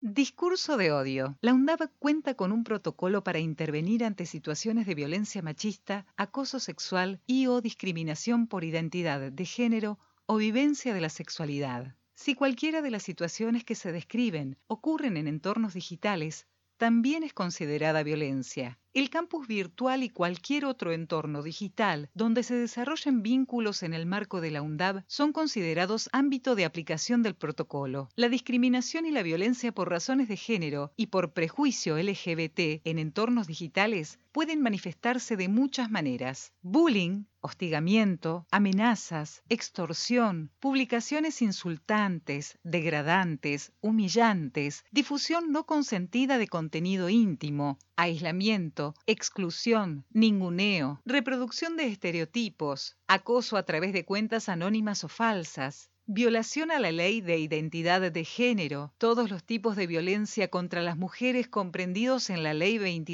Discurso de odio. La UNDAV cuenta con un protocolo para intervenir ante situaciones de violencia machista, acoso sexual y/o discriminación por identidad de género o vivencia de la sexualidad. Si cualquiera de las situaciones que se describen ocurren en entornos digitales, también es considerada violencia. El campus virtual y cualquier otro entorno digital donde se desarrollen vínculos en el marco de la UNDAV son considerados ámbito de aplicación del protocolo. La discriminación y la violencia por razones de género y por prejuicio LGBT en entornos digitales pueden manifestarse de muchas maneras. Bullying, hostigamiento, amenazas, extorsión, publicaciones insultantes, degradantes, humillantes, difusión no consentida de contenido íntimo, aislamiento, exclusión, ninguneo, reproducción de estereotipos, acoso a través de cuentas anónimas o falsas, violación a la ley de identidad de género, todos los tipos de violencia contra las mujeres comprendidos en la ley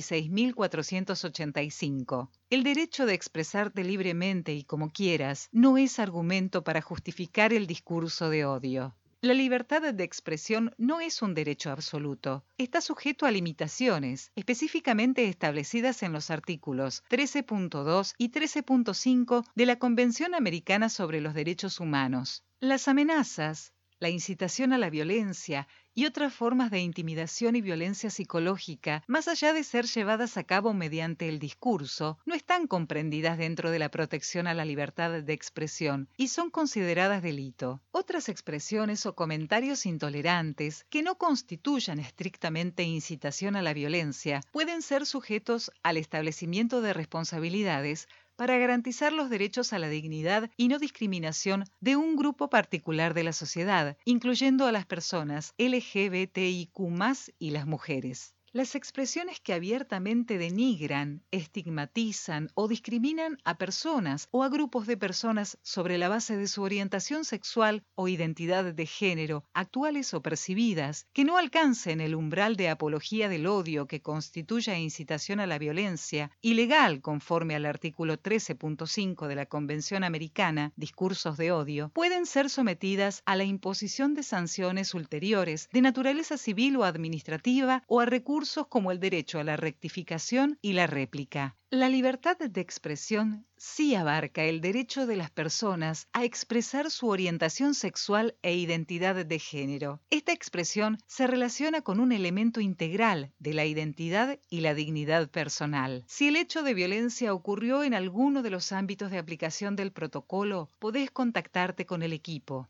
26.485. El derecho de expresarte libremente y como quieras no es argumento para justificar el discurso de odio. La libertad de expresión no es un derecho absoluto. Está sujeto a limitaciones, específicamente establecidas en los artículos 13.2 y 13.5 de la Convención Americana sobre los Derechos Humanos. Las amenazas, la incitación a la violencia y otras formas de intimidación y violencia psicológica, más allá de ser llevadas a cabo mediante el discurso, no están comprendidas dentro de la protección a la libertad de expresión y son consideradas delito. Otras expresiones o comentarios intolerantes que no constituyan estrictamente incitación a la violencia pueden ser sujetos al establecimiento de responsabilidades para garantizar los derechos a la dignidad y no discriminación de un grupo particular de la sociedad, incluyendo a las personas LGBTIQ+ y las mujeres. Las expresiones que abiertamente denigran, estigmatizan o discriminan a personas o a grupos de personas sobre la base de su orientación sexual o identidad de género, actuales o percibidas, que no alcancen el umbral de apología del odio que constituya incitación a la violencia, ilegal conforme al artículo 13.5 de la Convención Americana, Discursos de Odio, pueden ser sometidas a la imposición de sanciones ulteriores de naturaleza civil o administrativa o a recursos como el derecho a la rectificación y la réplica. La libertad de expresión sí abarca el derecho de las personas a expresar su orientación sexual e identidad de género. Esta expresión se relaciona con un elemento integral de la identidad y la dignidad personal. Si el hecho de violencia ocurrió en alguno de los ámbitos de aplicación del protocolo, podés contactarte con el equipo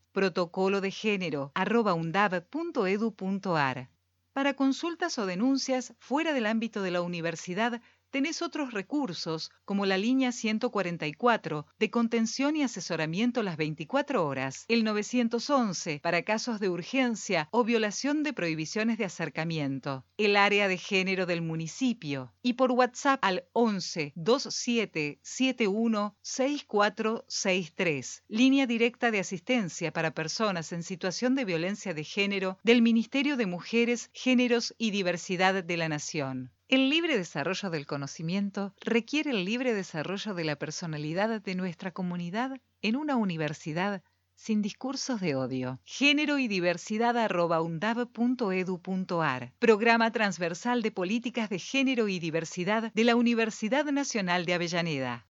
protocolodegénero@undab.edu.ar. Para consultas o denuncias fuera del ámbito de la universidad, tenés otros recursos, como la línea 144, de contención y asesoramiento las 24 horas, el 911, para casos de urgencia o violación de prohibiciones de acercamiento, el área de género del municipio, y por WhatsApp al 11 27 71 6463, línea directa de asistencia para personas en situación de violencia de género del Ministerio de Mujeres, Géneros y Diversidad de la Nación. El libre desarrollo del conocimiento requiere el libre desarrollo de la personalidad de nuestra comunidad en una universidad sin discursos de odio. Género y diversidad@undab.edu.ar. Programa transversal de políticas de género y diversidad de la Universidad Nacional de Avellaneda.